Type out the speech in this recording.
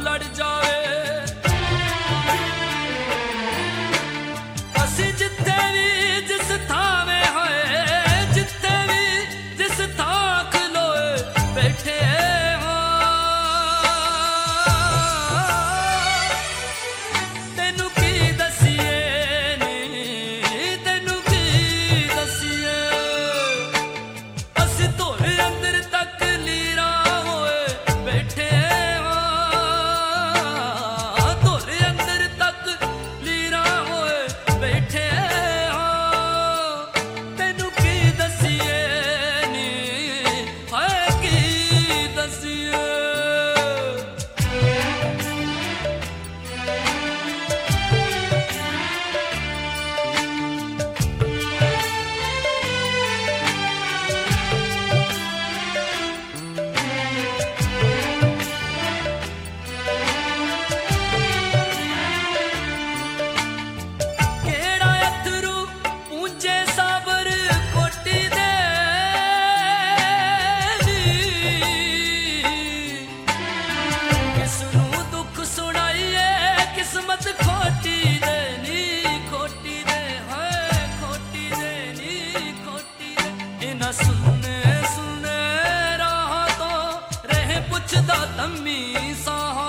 लड़ जावे असी जिथे भी जिस थावे होए जिथे भी जिस थां खलोए बैठे तेनू की दसिए नी तेनू की दसिए असी धोरे अंदर तक लीरा होए बैठे धोरे अंदर तक लीरा होए बैठे तेनू की दसिए नी हाय की दसिए केड़ा अथरू पूंजे साबर कोटी दे किसनू दुख सुनाइए किस्मत खोटी दे नी खोटी दे हाय खोटी दे नी खोटी दे इना सुने सुने राह तो रहे पुछदा तम्मी साह